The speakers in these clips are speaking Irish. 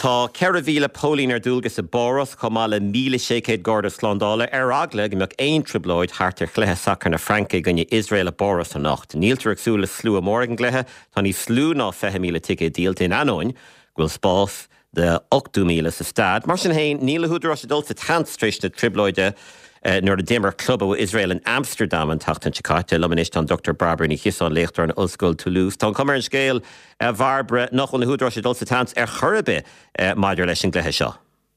Tá ceirhíle pólín dúlgus a Boras chumála 1,600 gordas slándála agla go meach aon tribloid hartar chluthe sacr na Franca gonne Israel a Boras a nacht. Níltar agsúla slú a morgan gluthe, tá ní slú ná 5,000 ticket díalt in anóin, ghfuil spás de 8,000 sa stad. Mar sin hain, níla húdar as adult a tanstréis na tribloide nuair a dimmer club ó Israel in Amsterdam an tachtan Chicago, luminist an Dr. Barbara ní Chisan Leachtar an Ulscoil Toulouse. Tá cumar an scéal bharbre nach an húdar as adult a tans churbe maidir leis an gluthe seo.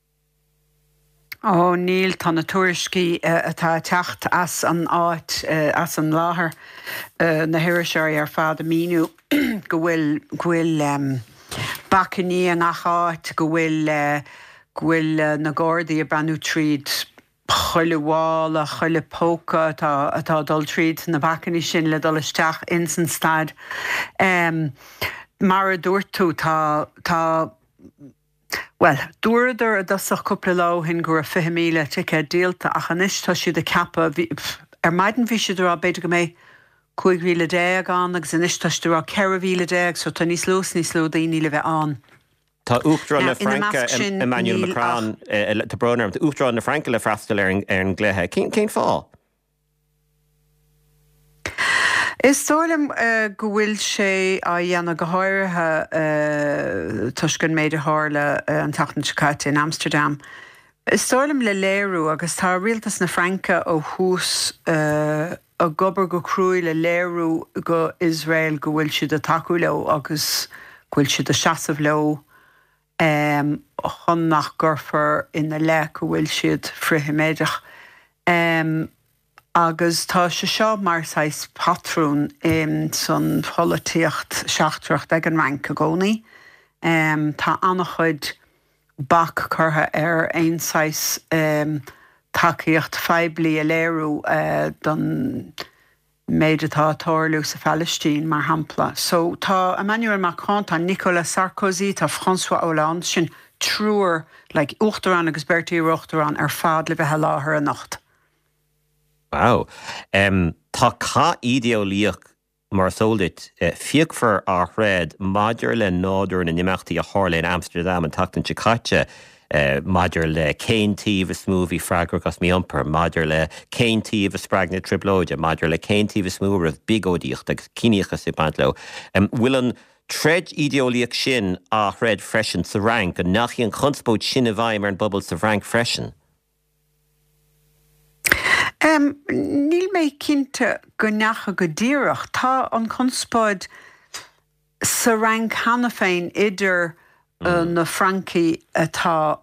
Níl tá na tuairiscí atá teacht as an áit as an láthair na hiiriseoirí ar fad a míniú go bhfuil bacaní an acháit go bhfuil na Gardaí a breanú tríd chuile bháil a chuile póca atá dul tríd na bacaní sin le dul isteach in san stad. Mar a dúirt tú tá well, dúradar a dasach cúpla lá hin gur 5,000 ticket díalta a chanis tá siad a cappa maidin bhí siad rá beidir go mé 5,010 an agus inis tá siad rá 4,010 so tá níos lú daoine le bheith an. Tá Uachtarán na Franca Emmanuel Macron tá bronnarm tá Uachtarán na Franca le freastal ar an gluthe. Cén fá? Is stoilm go bhfuil sé a dhéanana go háirithe tuiscin méidir hála an tachtan Chicago in Amsterdam. Is stoilm le léirú agus tá rialtas na Franca ó hús a gobar go crúil le léirú go Israel go bhfuil siad a taú leo agus bhfuil siad a seasamh leo chun nach gurfar ina le go bhfuil siad frithí méideach. Agus tá se seo mar sais patrún san pholaíocht seachtracht ag an rank a gcónaí. Tá annach chuid bac curtha ar ein sais takeíocht feibli a léirú don méid atá tórlú sa Palestine mar hampla. So tá Emmanuel Macron, tá Nicolas Sarkozy, tá François Hollande sin trúr like Uachtarán agus Bertie Uachtarán ar fad le bheithe láthair a nacht. Wow. Tá cá ideolíoch mar sóldit fiocfar á chréad maidir le náidir na nimachtaí a hála in Amsterdam an tachtan Chicago maidir le céintíomh smúhí freigur gas míompar, maidir le céintíomh sppraagna triblóide, maidir le céintíomh smúrah bigódíocht agus cíneachas i bantló. Bhfuil an tred ideolíoch sin á chréad freisin sa rank an nach an chunspóid sin a bhaim ar an bubble sa rank freisin? Níl mé cinnte go neacha go díreach tá an chunspáid sa rang hana féin idir na Francaí atá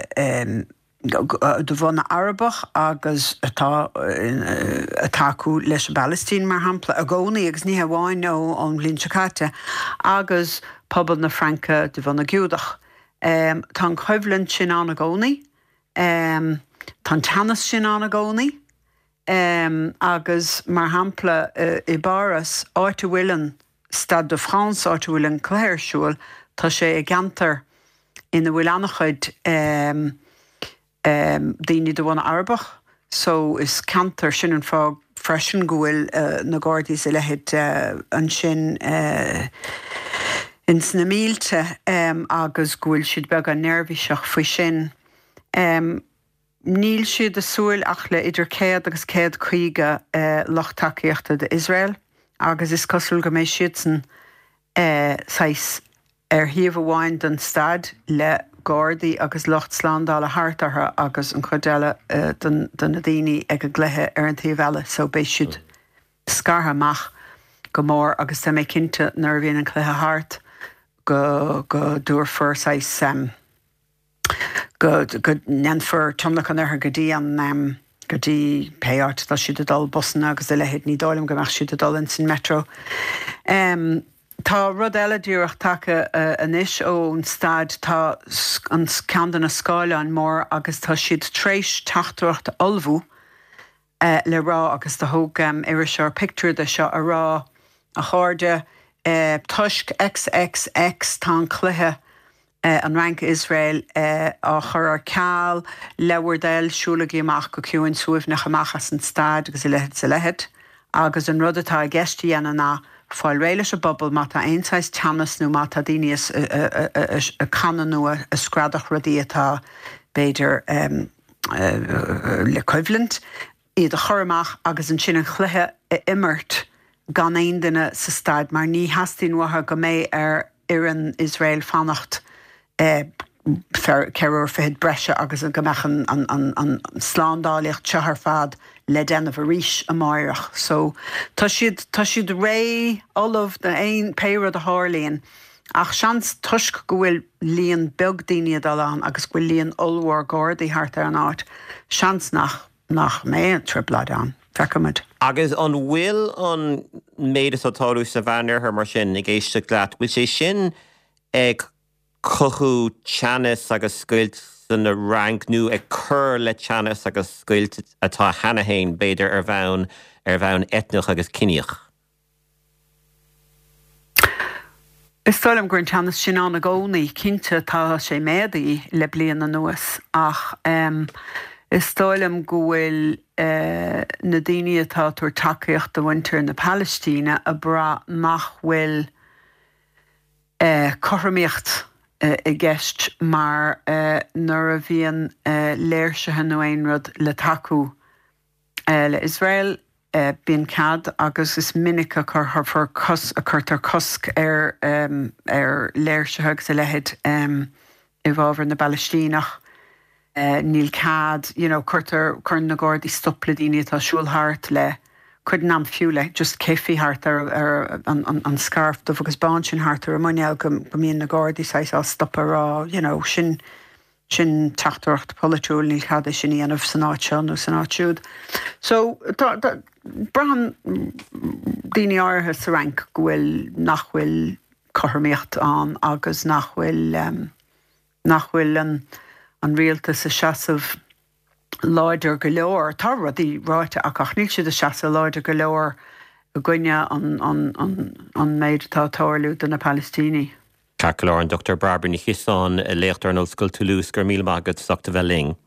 do bhna Arabach agus atá atáú leis Palestine mar hampla a gcónaí agus ní hamháin nó an bhlíonn Chicago agus pobal na Franca do bhna giúdach. Tá an coibhlann sin an a gcónaí, tá teannas sin an a gcónaí, agus mar hampla I Boras áite bhfuilean Stade de France áite bhfuilean chléirsúil tá sé ag gantar ina bhfuil annach chuid daoine do bhna Arabach, so is cantar sin an fág freisin go bhfuil na Gardaí sa lehead an sin in sna mílte agus go bhfuil siad beag an nervhíseach faoi sin. Níl siad a súil ach le idir 100 agus 150 lochtaíochta de Israel, agus is cosúil go méid siad san sais híomh bháin den stad le Gardaí agus locht slándáil a háartartha agus an chudeile den na daoine ag a gluthe ar an taobh eile, so béis siad scartha amach go mór agus tá mé cinnte nar bhíonn an cluthe háart go dúrfar sais go nenfar tomlach an ar go dtí an go dtí péart tá siad a dul bosanna agus a lehéad ní dálim go meach siad a dul in san metro. Tá rud eile dúireach take anis ó an stad tá an ceandan na scáile an mór agus tá siad tréis teachtarachta olbhú le rá agus tá thug iriseoir picture de seo a rá a cháirde tuisc XXX tá an cluthe an rank Israel á chur ar ceall leabhardéil siúlagaí amach go ciúin suamh nach amachchas an stad agus I lehead sa lehead agus an rud atá a gceistí ana ná fáil réile a bobbal má tá einsáis teannas nó má tá daine a canan nó a scradach rodí atá beidir le coibhlint iad a chormach agus an sin an chluthe immert gan éon duine sa staid, mar ní hastín watha go méid ar an Israel fannacht ceir fihid breise agus an gomechan an sláándálaocht tehar fad le déanamh a ríis a maireach. So tá siad ré olamh na éon péire a hálíonn ach seans tuisc go bhfuil líon beag daine dalán agus bhfuil líon olmhór Gardaí thart ar an áit seans nach mé an tripla an. Fecamid. Agus an bhfuil an méad atáú sa bhainir mar sin ag éiste gleat, bhfuil sé sin ag cothú teannas agus scoilt san na rank nó ag cur le teannas agus scoilt atá hanahéin beidir ar bhain etnach agus cineach. Is stoilm gur an teannas sin an na gcónaí cinnte tá sé méadaí le bliana na nuas ach is stoilm go bhfuil na daine atá túir takeíocht do winter na Palestíne a bra nach bhfuil chothraíocht I gceist mar nuair a bhíonn léirsithe nó aon rud le takeú le Israel bíonn cad agus is minic a chuirtar cosc ar léirsithe agus a lehéad I bhábhar na Palestínach. Níl cad, chuir na Gardaí stopla daine atá siúlthart le chud nám fiúla, just céfií hart ar an scarf do agus bán sin hart ar muineal go míon na Gardaí á stoppa rá, sin teachtarcht polúil níl cad sin íanamh san áitseán nó san áitiúd. So brahan daine áirithe sa rank go bhfuil nach bhfuil chothraíocht an agus nach bhfuil an rialtas sa seasamh láidir go leor, tá rudí ráite ach níl siad a seasa láidir go leor a gcuine an méid atá táirliú do na Palestíní. Cacolár an Dr. Barbara Ní Chiasáin léachtar an Ollscoil Toulouse gur míle mágad sagta bheith ling.